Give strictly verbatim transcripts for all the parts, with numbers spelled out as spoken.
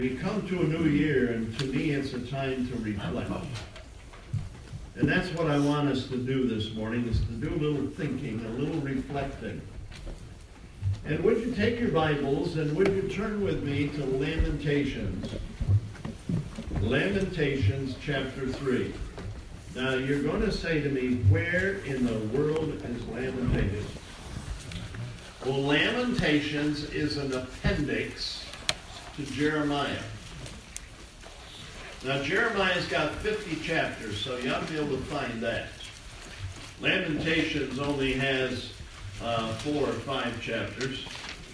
We come to a new year, and to me it's a time to reflect. And that's what I want us to do this morning, is to do a little thinking, a little reflecting. And would you take your Bibles and would you turn with me to Lamentations? Lamentations chapter three. Now you're going to say to me, where in the world is Lamentations? Well, Lamentations is an appendix to Jeremiah. Now Jeremiah's got fifty chapters, so you ought to be able to find that. Lamentations only has uh, four or five chapters.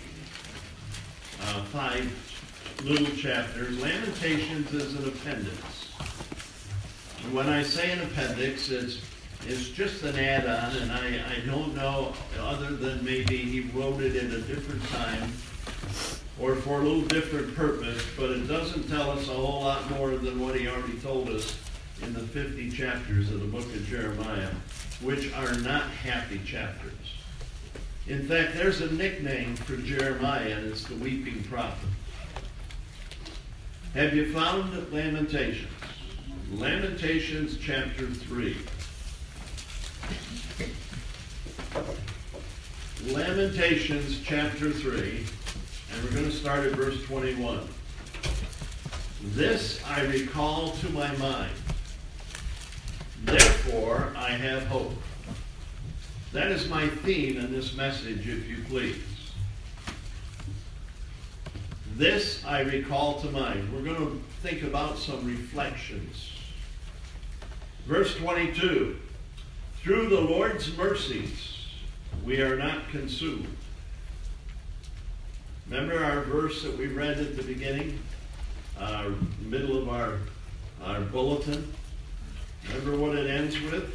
Uh, five little chapters. Lamentations is an appendix. And when I say an appendix, it's it's just an add-on, and I, I don't know, other than maybe he wrote it in a different time or for a little different purpose, but it doesn't tell us a whole lot more than what he already told us in the fifty chapters of the book of Jeremiah, which are not happy chapters. In fact, there's a nickname for Jeremiah, and it's the weeping prophet. Have you found Lamentations? Lamentations chapter three. Lamentations chapter three, and we're going to start at verse twenty-one. This I recall to my mind, therefore I have hope. That is my theme in this message, if you please. This I recall to mind. We're going to think about some reflections. Verse twenty-two. Through the Lord's mercies we are not consumed. Remember our verse that we read at the beginning? Uh, middle of our, our bulletin? Remember what it ends with?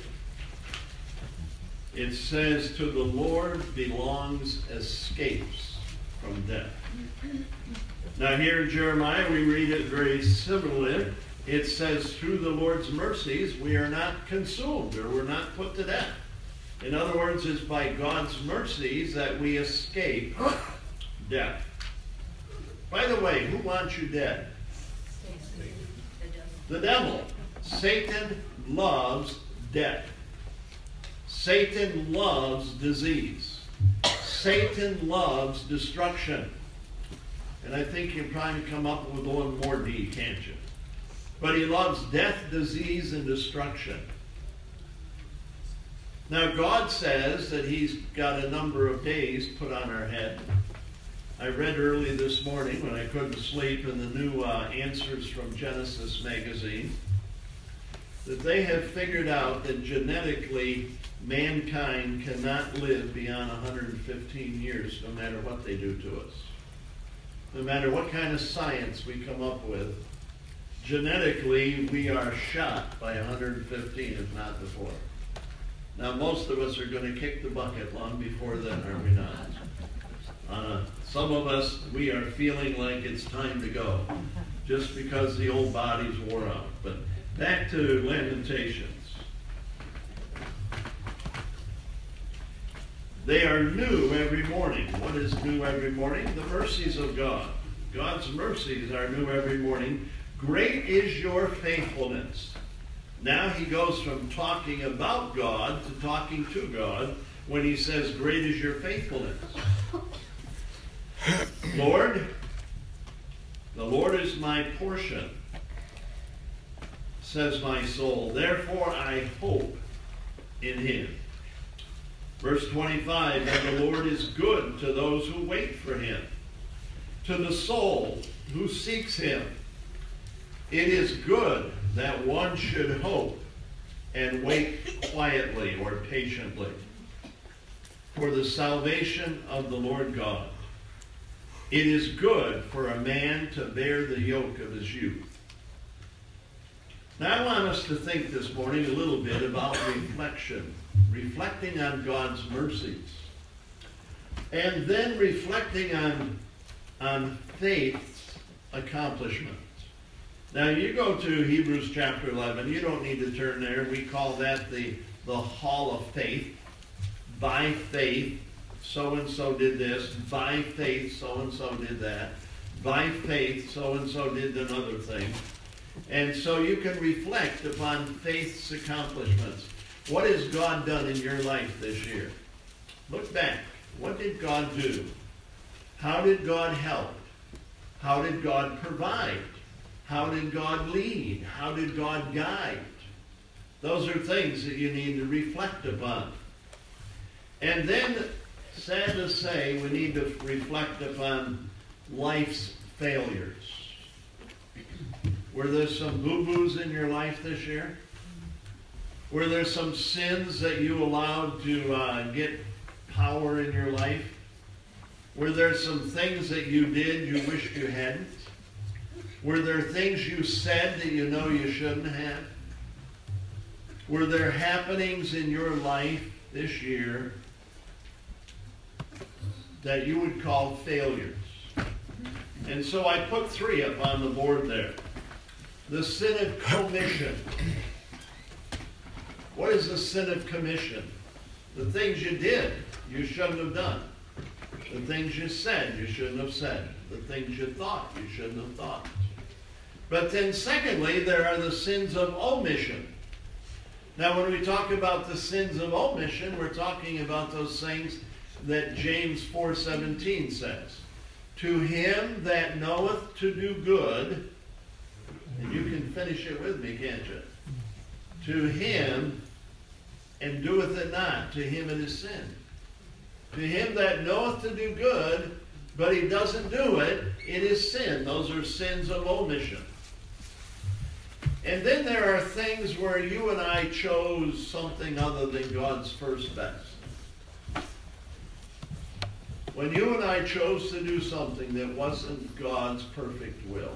It says, to the Lord belongs escapes from death. Now here in Jeremiah we read it very similarly. It says, through the Lord's mercies we are not consumed, or we're not put to death. In other words, it's by God's mercies that we escape death. By the way, who wants you dead? The devil. Satan loves death. Satan loves disease. Satan loves destruction. And I think you can probably come up with a little more D, can't you? But he loves death, disease, and destruction. Now God says that he's got a number of days put on our head. I read early this morning when I couldn't sleep in the new uh, Answers from Genesis magazine that they have figured out that genetically mankind cannot live beyond one hundred fifteen years, no matter what they do to us. No matter what kind of science we come up with, genetically we are shot by one hundred fifteen, if not before. Now most of us are going to kick the bucket long before then, are we not? Uh, some of us, we are feeling like it's time to go, just because the old bodies wore out. But back to Lamentations. They are new every morning. What is new every morning? The mercies of God. God's mercies are new every morning. Great is your faithfulness. Now he goes from talking about God to talking to God when he says, great is your faithfulness. Lord, the Lord is my portion, says my soul. Therefore I hope in him. Verse twenty-five, and the Lord is good to those who wait for him, to the soul who seeks him. It is good that one should hope and wait quietly or patiently for the salvation of the Lord God. It is good for a man to bear the yoke of his youth. Now I want us to think this morning a little bit about reflection, reflecting on God's mercies, and then reflecting on, on faith's accomplishments. Now you go to Hebrews chapter eleven. You don't need to turn there. We call that the, the hall of faith. By faith, so-and-so did this. By faith, so-and-so did that. by faith, so-and-so did another thing. And so you can reflect upon faith's accomplishments. What has God done in your life this year? Look back. What did God do? How did God help? How did God provide? How did God lead? How did God guide? Those are things that you need to reflect upon. And then, sad to say, we need to reflect upon life's failures. Were there some boo-boos in your life this year? Were there some sins that you allowed to uh, get power in your life? Were there some things that you did you wished you hadn't? Were there things you said that you know you shouldn't have? Were there happenings in your life this year that you would call failures? And so I put three up on the board there. The sin of commission. What is the sin of commission? The things you did, you shouldn't have done. The things you said, you shouldn't have said. The things you thought, you shouldn't have thought. But then secondly, there are the sins of omission. Now when we talk about the sins of omission, we're talking about those things that James four seventeen says. To him that knoweth to do good, and you can finish it with me, can't you? To him, and doeth it not, to him it is sin. To him that knoweth to do good, but he doesn't do it, it is sin. Those are sins of omission. And then there are things where you and I chose something other than God's first best. When you and I chose to do something that wasn't God's perfect will.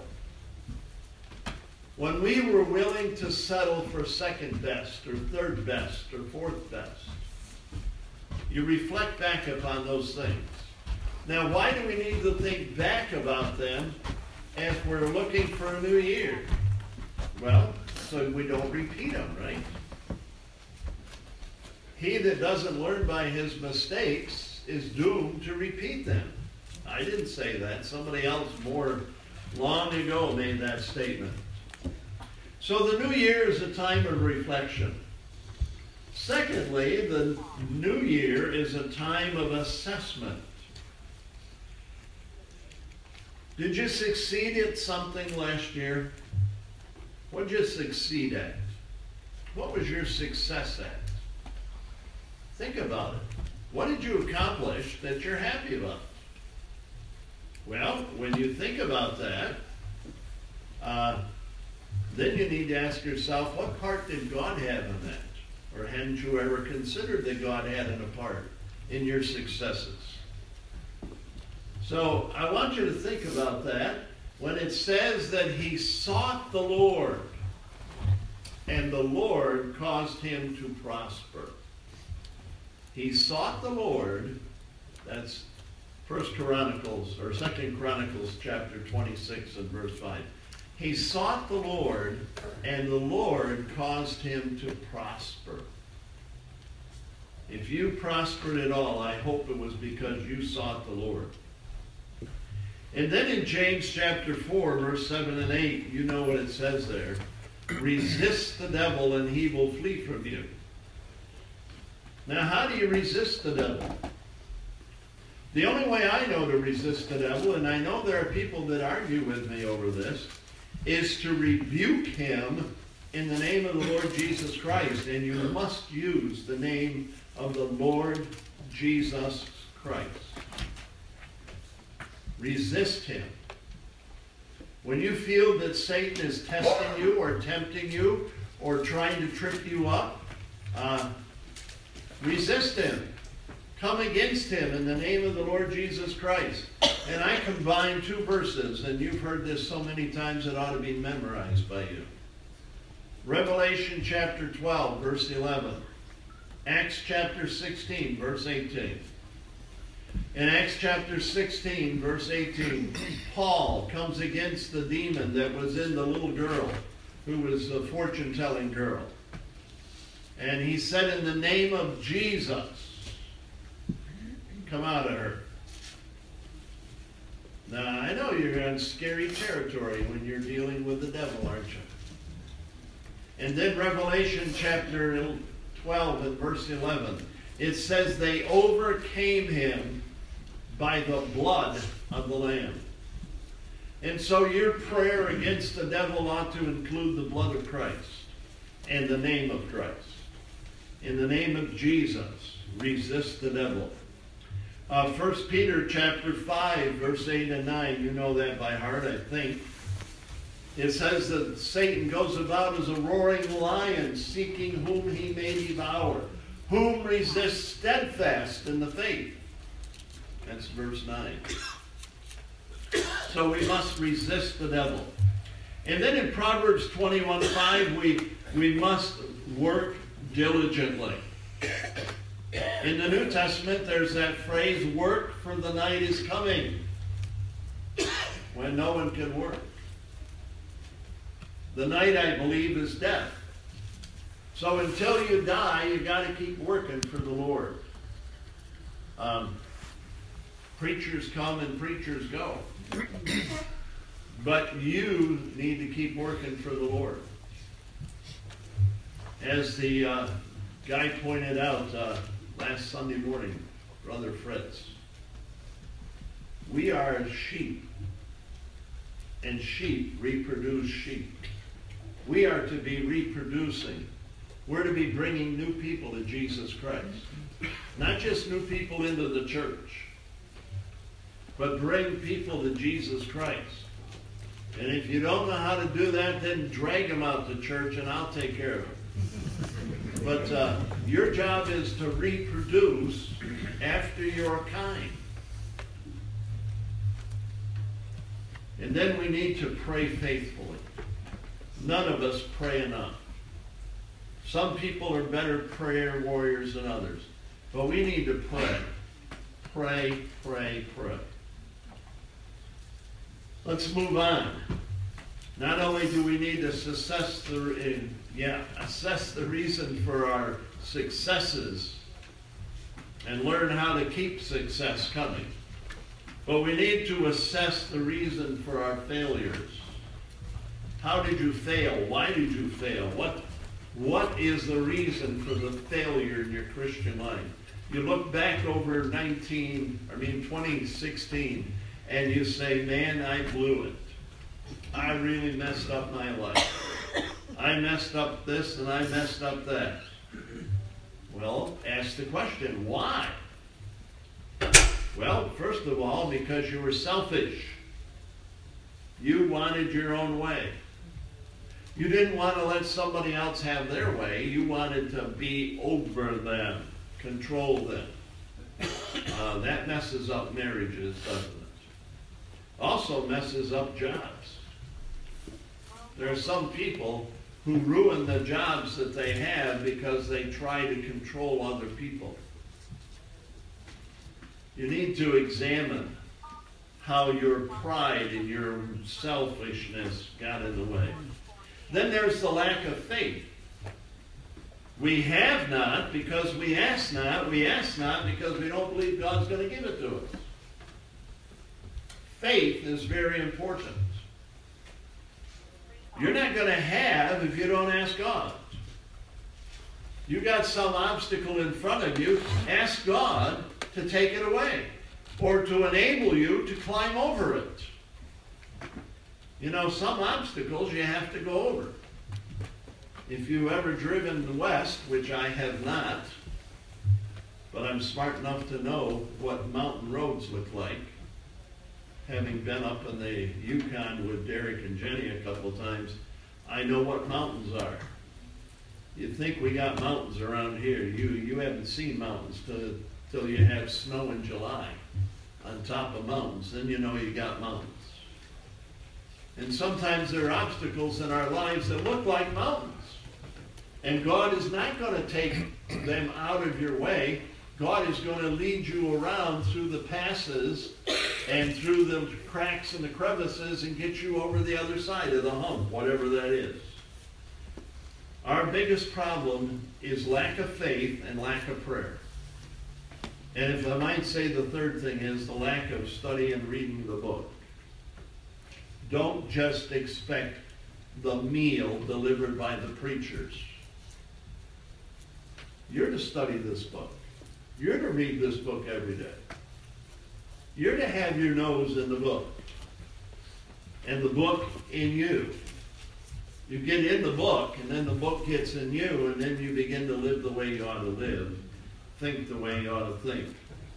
When we were willing to settle for second best, or third best, or fourth best. You reflect back upon those things. Now, why do we need to think back about them as we're looking for a new year? Well, so we don't repeat them, right? He that doesn't learn by his mistakes is doomed to repeat them. I didn't say that. Somebody else more long ago made that statement. So the new year is a time of reflection. Secondly, the new year is a time of assessment. Did you succeed at something last year? What did you succeed at? What was your success at? Think about it. What did you accomplish that you're happy about? Well, when you think about that, uh, then you need to ask yourself, what part did God have in that? Or hadn't you ever considered that God had a part in your successes? So I want you to think about that. When it says that he sought the Lord, and the Lord caused him to prosper. He sought the Lord, that's First Chronicles, or Second Chronicles chapter twenty-six and verse five. He sought the Lord, and the Lord caused him to prosper. If you prospered at all, I hope it was because you sought the Lord. And then in James chapter four, verse seven and eight, you know what it says there. Resist the devil and he will flee from you. Now, how do you resist the devil? The only way I know to resist the devil, and I know there are people that argue with me over this, is to rebuke him in the name of the Lord Jesus Christ. And you must use the name of the Lord Jesus Christ. Resist him. When you feel that Satan is testing you or tempting you or trying to trip you up, uh, resist him. Come against him in the name of the Lord Jesus Christ. And I combine two verses, and you've heard this so many times it ought to be memorized by you. Revelation chapter twelve, verse eleven. Acts chapter sixteen, verse eighteen. In Acts chapter sixteen, verse eighteen, Paul comes against the demon that was in the little girl, who was a fortune-telling girl. And he said, in the name of Jesus, come out of her. Now, I know you're on scary territory when you're dealing with the devil, aren't you? And then Revelation chapter twelve and verse eleven, it says they overcame him by the blood of the Lamb. And so your prayer against the devil ought to include the blood of Christ and the name of Christ. In the name of Jesus, resist the devil. Uh, First Peter chapter five, verse eight and nine, you know that by heart, I think. It says that Satan goes about as a roaring lion, seeking whom he may devour, whom resist steadfast in the faith. That's verse nine. So we must resist the devil. And then in Proverbs twenty-one five, we, we must work diligently. In the New Testament, there's that phrase, work for the night is coming, when no one can work. The night, I believe, is death. So until you die, you got to keep working for the Lord. Um, preachers come and preachers go. But you need to keep working for the Lord. As the uh, guy pointed out uh, last Sunday morning, Brother Fritz, we are sheep, and sheep reproduce sheep. We are to be reproducing. We're to be bringing new people to Jesus Christ. Not just new people into the church, but bring people to Jesus Christ. And if you don't know how to do that, then drag them out to church and I'll take care of them. But uh, your job is to reproduce after your kind. And then we need to pray faithfully. None of us pray enough. Some people are better prayer warriors than others. But we need to pray. Pray, pray, pray. Let's move on. Not only do we need to assess the, uh, yeah, assess the reason for our successes and learn how to keep success coming, but we need to assess the reason for our failures. How did you fail? Why did you fail? What, what is the reason for the failure in your Christian life? You look back over nineteen, I mean twenty sixteen, and you say, man, I blew it. I really messed up my life. I messed up this and I messed up that. Well, ask the question, why? Well, first of all, because you were selfish. You wanted your own way. You didn't want to let somebody else have their way. You wanted to be over them, control them. Uh, that messes up marriages, doesn't it? Also messes up jobs. There are some people who ruin the jobs that they have because they try to control other people. You need to examine how your pride and your selfishness got in the way. Then there's the lack of faith. We have not because we ask not. We ask not because we don't believe God's going to give it to us. Faith is very important. You're not going to have if you don't ask God. You got some obstacle in front of you, ask God to take it away or to enable you to climb over it. You know, some obstacles you have to go over. If you've ever driven west, which I have not, but I'm smart enough to know what mountain roads look like, having been up in the Yukon with Derek and Jenny a couple times, I know what mountains are. You think we got mountains around here. You you haven't seen mountains till, till you have snow in July on top of mountains. Then you know you got mountains. And sometimes there are obstacles in our lives that look like mountains. And God is not going to take them out of your way. God is going to lead you around through the passes and through the cracks and the crevices and get you over the other side of the hump, whatever that is. Our biggest problem is lack of faith and lack of prayer. And if I might say, the third thing is the lack of study and reading the book. Don't just expect the meal delivered by the preachers. You're to study this book. You're to read this book every day. You're to have your nose in the book. And the book in you. You get in the book, and then the book gets in you, and then you begin to live the way you ought to live. Think the way you ought to think.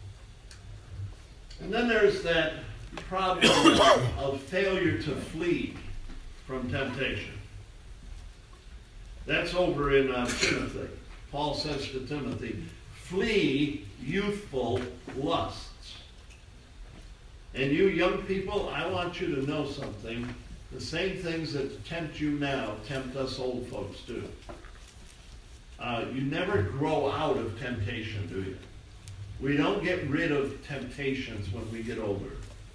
And then there's that problem of failure to flee from temptation. That's over in uh, Timothy. Paul says to Timothy, flee youthful lusts. And you young people, I want you to know something. The same things that tempt you now tempt us old folks too. Uh, you never grow out of temptation, do you? We don't get rid of temptations when we get older.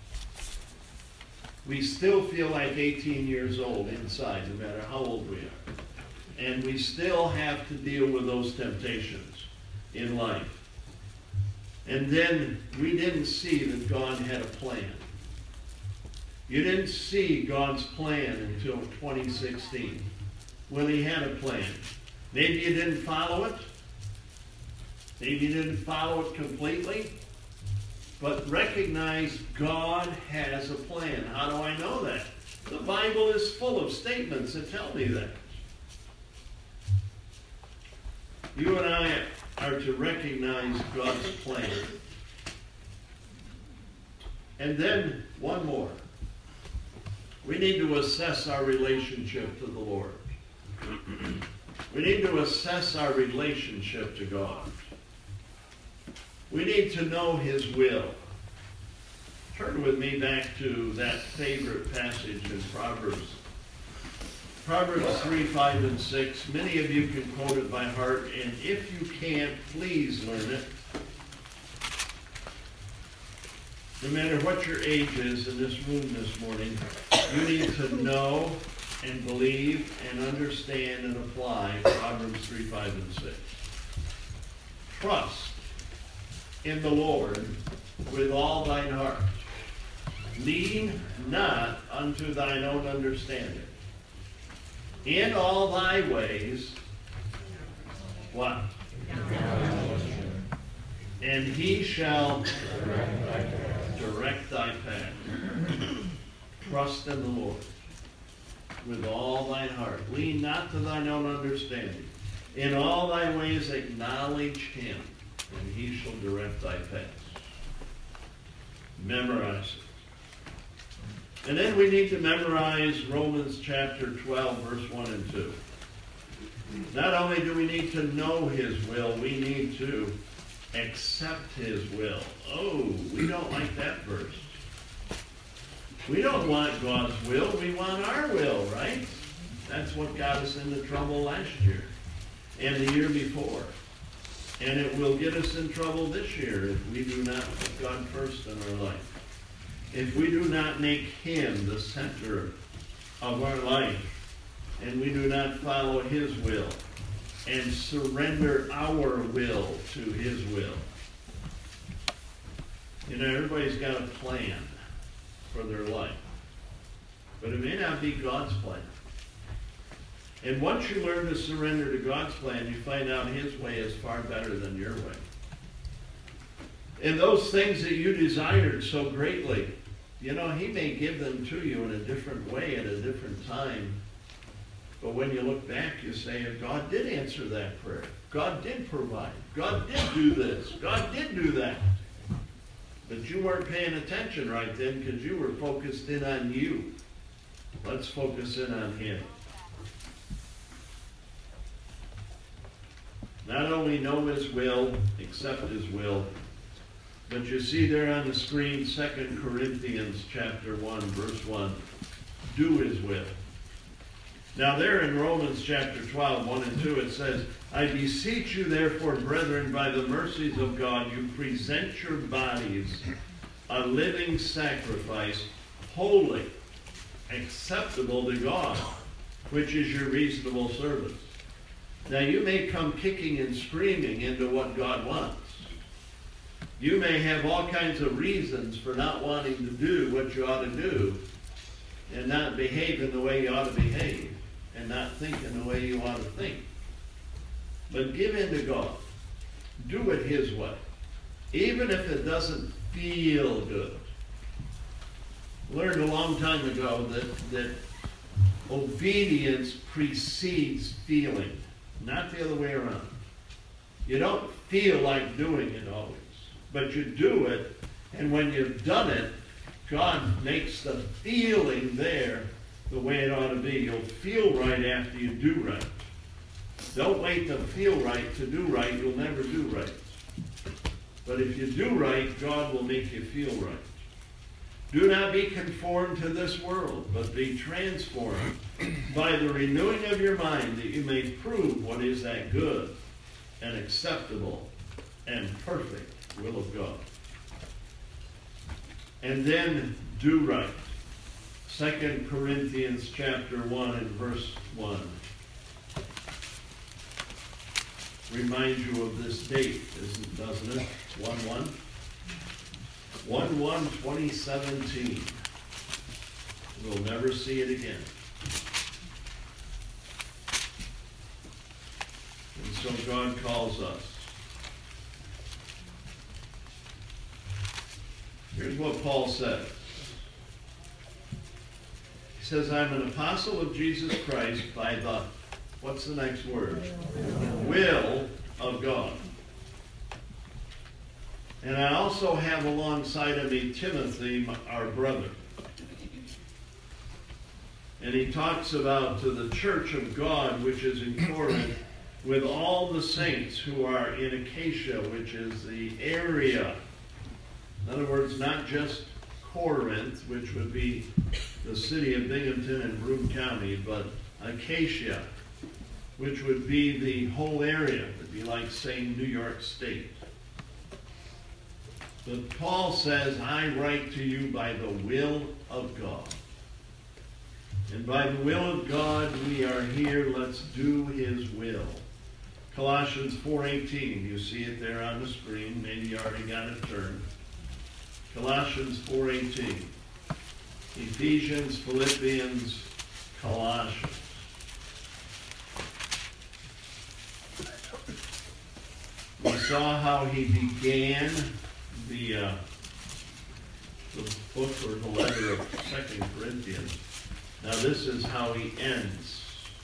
We still feel like eighteen years old inside, no matter how old we are. And we still have to deal with those temptations in life. And then we didn't see that God had a plan. You didn't see God's plan until twenty sixteen, when he had a plan. Maybe you didn't follow it. Maybe you didn't follow it completely. But recognize God has a plan. How do I know that? The Bible is full of statements that tell me that. You and I are to recognize God's plan. And then one more. We need to assess our relationship to the Lord. We need to assess our relationship to God. We need to know his will. Turn with me back to that favorite passage in Proverbs. Proverbs three, five, and six. Many of you can quote it by heart, and if you can't, please learn it. No matter what your age is in this room this morning, you need to know and believe and understand and apply Proverbs three, five, and six. Trust in the Lord with all thine heart. Lean not unto thine own understanding. In all thy ways, what? And he shall direct thy path. Trust in the Lord with all thine heart. Lean not to thine own understanding. In all thy ways acknowledge him, and he shall direct thy paths. Memorize it. And then we need to memorize Romans chapter twelve, verse one and two. Not only do we need to know his will, we need to accept his will. Oh, we don't like that verse. We don't want God's will, we want our will, right? That's what got us into trouble last year and the year before. And it will get us in trouble this year if we do not put God first in our life. If we do not make him the center of our life, and we do not follow his will, and surrender our will to his will. You know, everybody's got a plan for their life, but it may not be God's plan. And once you learn to surrender to God's plan, you find out his way is far better than your way. And those things that you desired so greatly, you know, he may give them to you in a different way at a different time. But when you look back, you say, God did answer that prayer. God did provide. God did do this. God did do that. But you weren't paying attention right then because you were focused in on you. Let's focus in on him. Not only know his will, accept his will, but you see there on the screen, Second Corinthians chapter one, verse one. Do his will. Now there in Romans chapter twelve, one and two, it says, I beseech you therefore, brethren, by the mercies of God, you present your bodies a living sacrifice, holy, acceptable to God, which is your reasonable service. Now you may come kicking and screaming into what God wants. You may have all kinds of reasons for not wanting to do what you ought to do. and not behaving the way you ought to behave, and not thinking the way you ought to think. But give in to God. Do it His way. Even if it doesn't feel good. Learned a long time ago that, that obedience precedes feeling, not the other way around. You don't feel like doing it always, but you do it, and when you've done it, God makes the feeling there the way it ought to be. You'll feel right after you do right. Don't wait to feel right to do right. You'll never do right. But if you do right, God will make you feel right. Do not be conformed to this world, but be transformed by the renewing of your mind, that you may prove what is that good and acceptable and perfect will of God. And then do right. Second Corinthians chapter one and verse one. Reminds you of this date, doesn't it? one one. one one twenty seventeen. We'll never see it again. And so God calls us. Here's what Paul said. He says, I'm an apostle of Jesus Christ by the, what's the next word? Will of God. And I also have alongside of me Timothy, our brother. And he talks about to the church of God, which is in Corinth, with all the saints who are in Achaia, which is the area. In other words, not just Corinth, which would be the city of Binghamton and Broome County, but Achaia, which would be the whole area. It would be like saying New York State. But Paul says, I write to you by the will of God. And by the will of God we are here. Let's do His will. Colossians four eighteen. You see it there on the screen. Maybe you already got it turned. Colossians four eighteen. Ephesians, Philippians, Colossians. We saw how he began the, uh, the book or the letter of Second Corinthians. Now this is how he ends.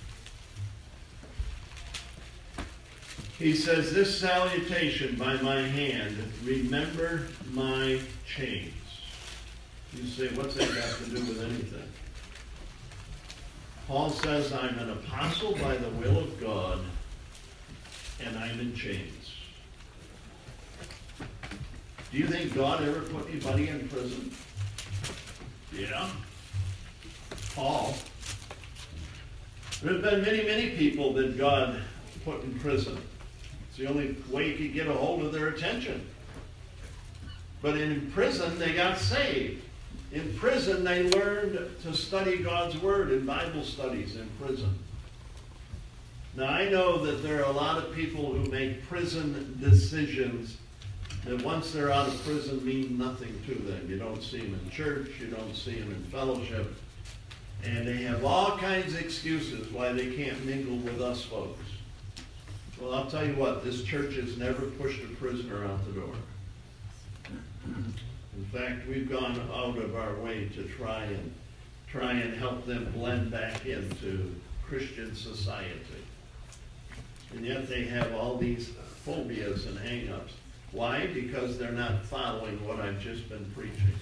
He says, this salutation by my hand, remember my chains. You say, what's that got to do with anything? Paul says, I'm an apostle by the will of God, and I'm in chains. Do you think God ever put anybody in prison? Yeah. Paul. There's been many, many people that God put in prison. It's the only way he could get a hold of their attention. But in prison, they got saved. In prison, they learned to study God's Word in Bible studies in prison. Now, I know that there are a lot of people who make prison decisions that once they're out of prison mean nothing to them. You don't see them in church. You don't see them in fellowship. And they have all kinds of excuses why they can't mingle with us folks. Well, I'll tell you what, this church has never pushed a prisoner out the door. In fact, we've gone out of our way to try and try and help them blend back into Christian society. And yet they have all these phobias and hang-ups. Why? Because they're not following what I've just been preaching.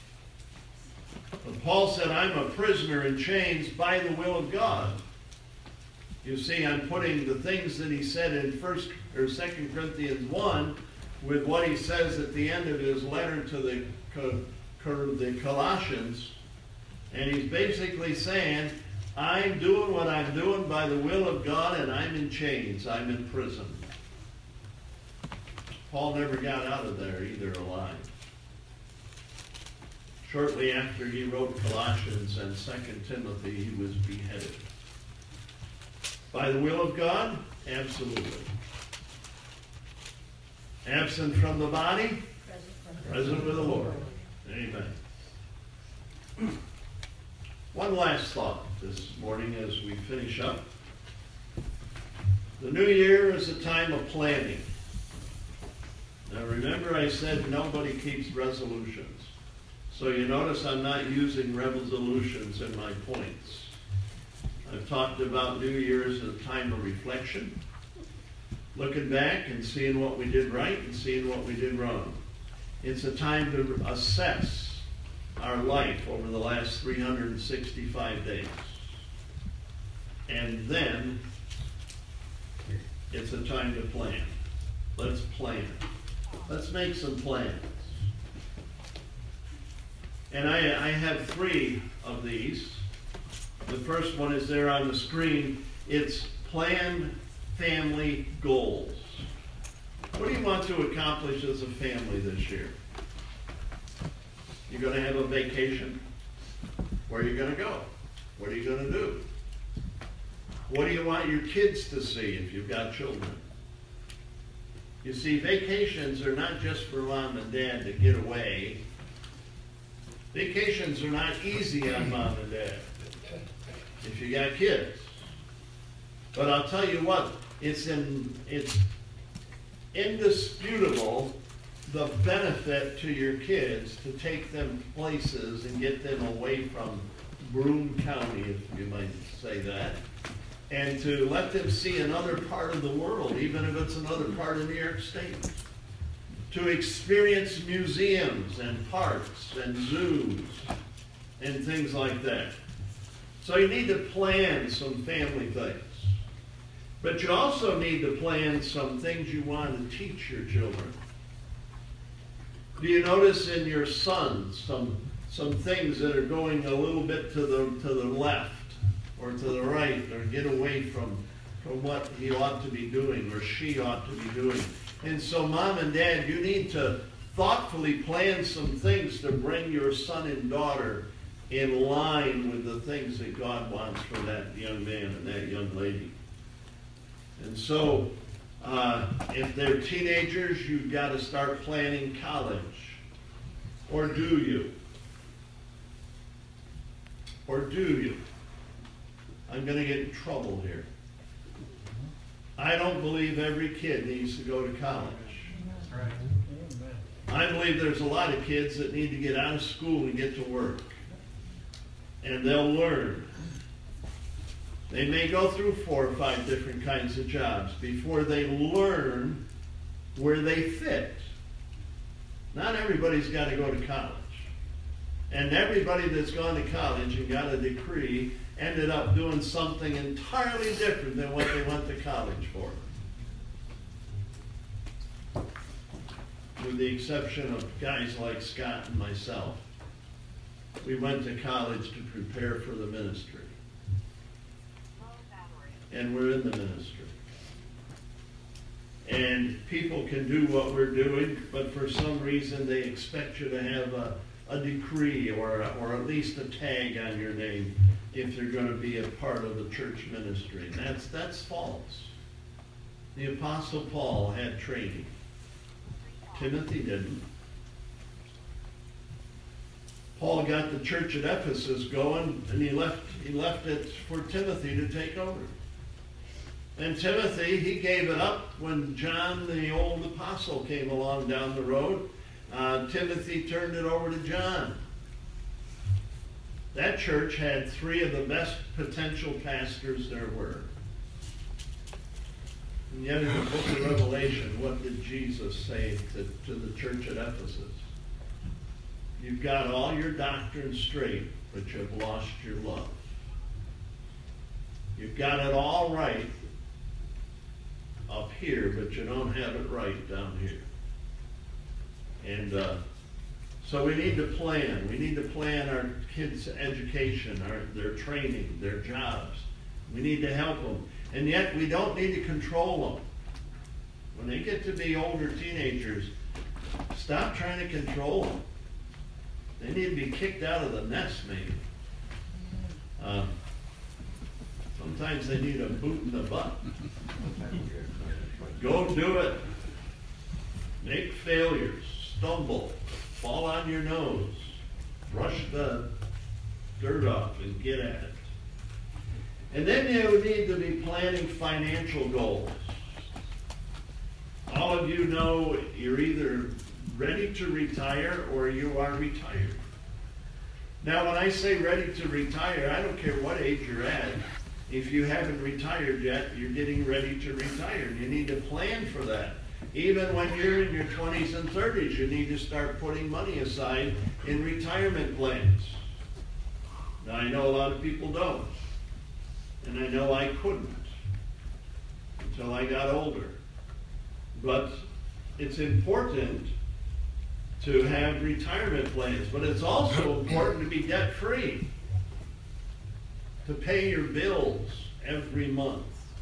But Paul said, I'm a prisoner in chains by the will of God. You see, I'm putting the things that he said in First or Second Corinthians one with what he says at the end of his letter to the, the Colossians. And he's basically saying, I'm doing what I'm doing by the will of God, and I'm in chains. I'm in prison. Paul never got out of there either alive. Shortly after he wrote Colossians and Second Timothy, he was beheaded. By the will of God? Absolutely. Absent from the body? Present with the Lord. Amen. One last thought this morning as we finish up. The new year is a time of planning. Now remember I said nobody keeps resolutions. So you notice I'm not using resolutions in my points. I've talked about New Year's as a time of reflection, looking back and seeing what we did right and seeing what we did wrong. It's a time to assess our life over the last three hundred sixty-five days. And then it's a time to plan. Let's plan. Let's make some plans. And I, I have three of these. The first one is there on the screen. It's plan family goals. What do you want to accomplish as a family this year? You're going to have a vacation? Where are you going to go? What are you going to do? What do you want your kids to see if you've got children? You see, vacations are not just for mom and dad to get away. Vacations are not easy on mom and dad if you got kids. But I'll tell you what, it's in, it's indisputable the benefit to your kids to take them places and get them away from Broome County, if you might say that, and to let them see another part of the world, even if it's another part of New York State. To experience museums and parks and zoos and things like that. So you need to plan some family things. But you also need to plan some things you want to teach your children. Do you notice in your sons some, some things that are going a little bit to the, to the left or to the right, or get away from, from what he ought to be doing or she ought to be doing? And so mom and dad, you need to thoughtfully plan some things to bring your son and daughter in line with the things that God wants for that young man and that young lady. And so uh, if they're teenagers, you've got to start planning college. Or do you? Or do you? I'm going to get in trouble here. I don't believe every kid needs to go to college. That's right. I believe there's a lot of kids that need to get out of school and get to work. And they'll learn. They may go through four or five different kinds of jobs before they learn where they fit. Not everybody's got to go to college. And everybody that's gone to college and got a degree ended up doing something entirely different than what they went to college for. With the exception of guys like Scott and myself. We went to college to prepare for the ministry. And we're in the ministry. And people can do what we're doing, but for some reason they expect you to have a, a degree or, or at least a tag on your name if you're going to be a part of the church ministry. And that's, that's false. The Apostle Paul had training. Timothy didn't. Paul got the church at Ephesus going, and he left, he left it for Timothy to take over. And Timothy, he gave it up when John, the old apostle, came along down the road. Uh, Timothy turned it over to John. That church had three of the best potential pastors there were. And yet in the book of Revelation, what did Jesus say to, to the church at Ephesus? You've got all your doctrine straight, but you've lost your love. You've got it all right up here, but you don't have it right down here. And uh, so we need to plan. We need to plan our kids' education, our, their training, their jobs. We need to help them. And yet we don't need to control them. When they get to be older teenagers, stop trying to control them. They need to be kicked out of the nest, maybe. Uh, sometimes they need a boot in the butt. Go do it. Make failures. Stumble. Fall on your nose. Brush the dirt off and get at it. And then you need to be planning financial goals. All of you know you're either ready to retire or you are retired. Now, when I say ready to retire, I don't care what age you're at. If you haven't retired yet, you're getting ready to retire. You need to plan for that. Even when you're in your twenties and thirties, you need to start putting money aside in retirement plans. Now, I know a lot of people don't. And I know I couldn't until I got older. But it's important to have retirement plans. But it's also important to be debt-free. To pay your bills every month.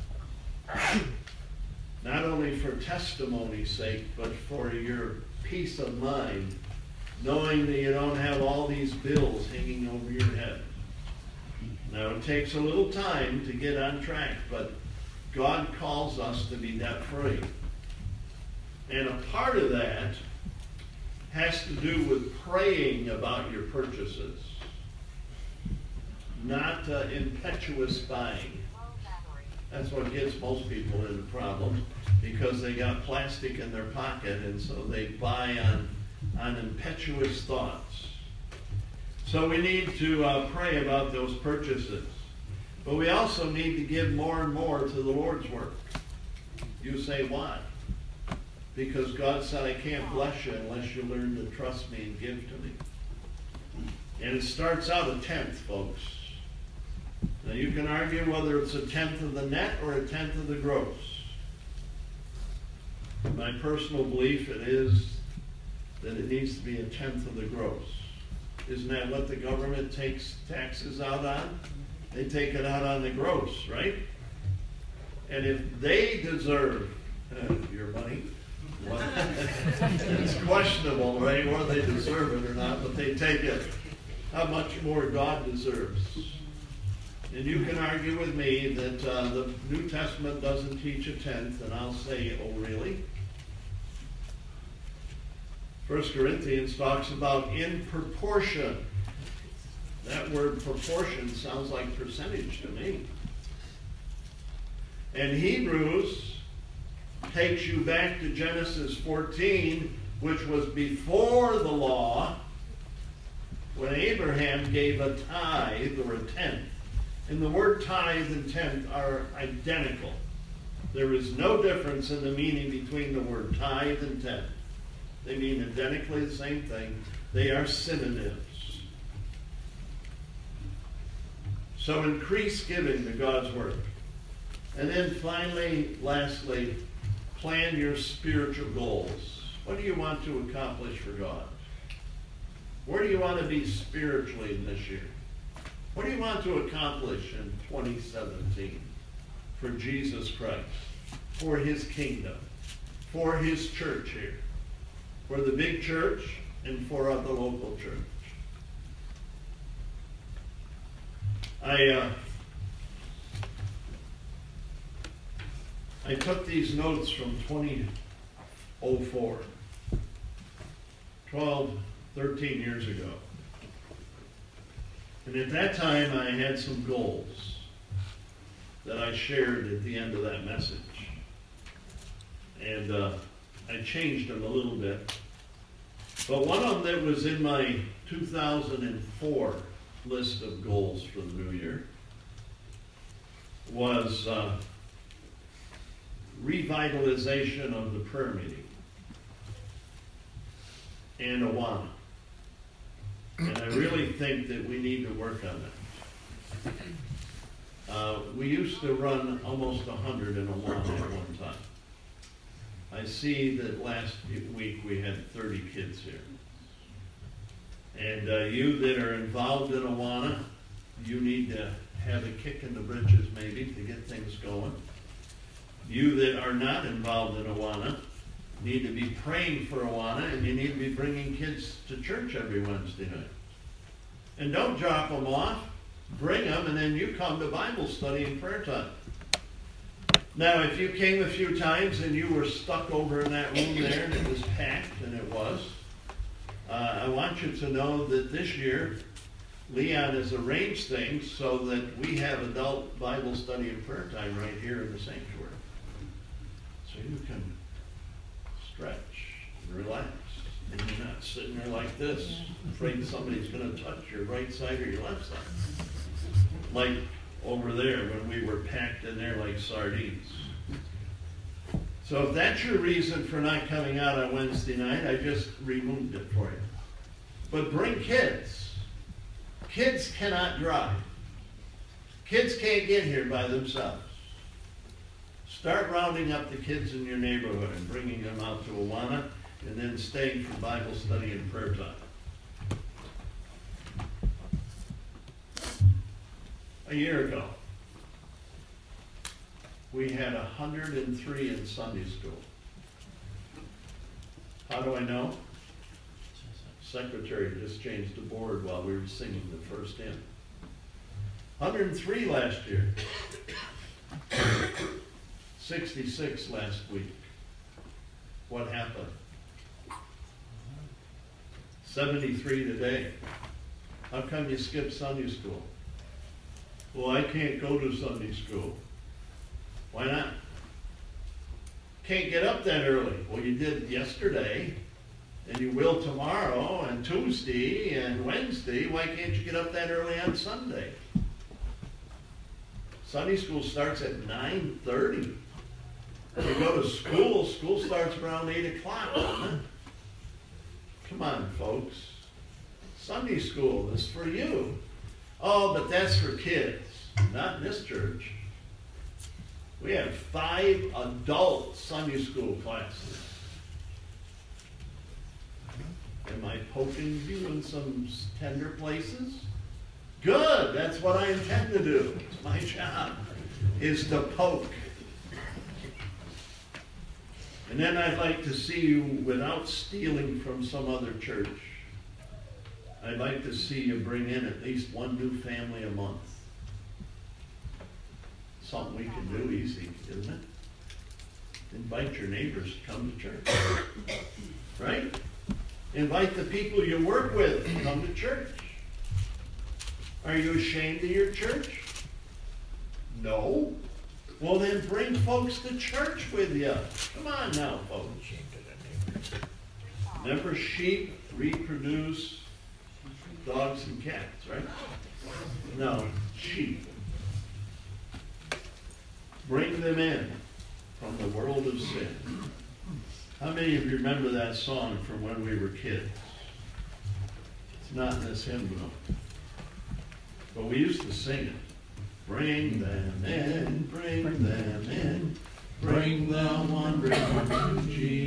Not only for testimony's sake, but for your peace of mind, knowing that you don't have all these bills hanging over your head. Now, it takes a little time to get on track, but God calls us to be debt-free. And a part of that has to do with praying about your purchases, not uh, impetuous buying. That's what gets most people into problems, because they got plastic in their pocket, and so they buy on, on impetuous thoughts. So we need to uh, pray about those purchases. But we also need to give more and more to the Lord's work. You say, why? Because God said, I can't bless you unless you learn to trust me and give to me. And it starts out a tenth, folks. Now you can argue whether it's a tenth of the net or a tenth of the gross. My personal belief it is that it needs to be a tenth of the gross. Isn't that what the government takes taxes out on? They take it out on the gross, right? And if they deserve uh, your money, well, it's questionable, right, whether they deserve it or not, but they take it. How much more God deserves. And you can argue with me that uh, the New Testament doesn't teach a tenth, and I'll say, oh, really? First Corinthians talks about in proportion. That word proportion sounds like percentage to me. And Hebrews takes you back to Genesis fourteen, which was before the law, when Abraham gave a tithe or a tenth. And the word tithe and tenth are identical. There is no difference in the meaning between the word tithe and tenth. They mean identically the same thing. They are synonyms. So increase giving to God's work. And then finally, lastly, plan your spiritual goals. What do you want to accomplish for God? Where do you want to be spiritually this year? What do you want to accomplish in twenty seventeen for Jesus Christ, for his kingdom, for his church here, for the big church, and for the local church? I uh, I took these notes from twenty oh four, twelve, thirteen years ago. And at that time, I had some goals that I shared at the end of that message. And uh, I changed them a little bit. But one of them that was in my two thousand four list of goals for the new year was uh, revitalization of the prayer meeting and Awana. And I really think that we need to work on that. Uh, we used to run almost one hundred in Awana at one time. I see that last week we had thirty kids here. And uh, you that are involved in Awana, you need to have a kick in the britches maybe to get things going. You that are not involved in Awana need to be praying for Awana, and you need to be bringing kids to church every Wednesday night. And don't drop them off. Bring them, and then you come to Bible study and prayer time. Now, if you came a few times and you were stuck over in that room there and it was packed, and it was, uh, I want you to know that this year Leon has arranged things so that we have adult Bible study and prayer time right here in the sanctuary. So you can stretch and relax. And you're not sitting there like this, afraid somebody's going to touch your right side or your left side. Like over there when we were packed in there like sardines. So if that's your reason for not coming out on Wednesday night, I just removed it for you. But bring kids. Kids cannot drive. Kids can't get here by themselves. Start rounding up the kids in your neighborhood and bringing them out to Awana, and then staying for Bible study and prayer time. A year ago, we had one hundred three in Sunday school. How do I know? Secretary just changed the board while we were singing the first hymn. one hundred three last year. sixty-six last week. What happened? seventy-three today. How come you skipped Sunday school? Well, I can't go to Sunday school. Why not? Can't get up that early. Well, you did yesterday, and you will tomorrow, and Tuesday, and Wednesday. Why can't you get up that early on Sunday? Sunday school starts at nine thirty. You go to school, school starts around eight o'clock, doesn't it? Come on, folks. Sunday school is for you. Oh, but that's for kids, not in this church. We have five adult Sunday school classes. Am I poking you in some tender places? Good, that's what I intend to do. It's my job, is to poke. And then I'd like to see you, without stealing from some other church, I'd like to see you bring in at least one new family a month. Something we can do easy, isn't it? Invite your neighbors to come to church. Right? Invite the people you work with to come to church. Are you ashamed of your church? No. Well, then bring folks to church with you. Come on now, folks. Remember, sheep reproduce dogs and cats, right? No, sheep. Bring them in from the world of sin. How many of you remember that song from when we were kids? It's not in this hymnal, but we used to sing it. Bring them in, bring them in, bring the wandering to Jesus.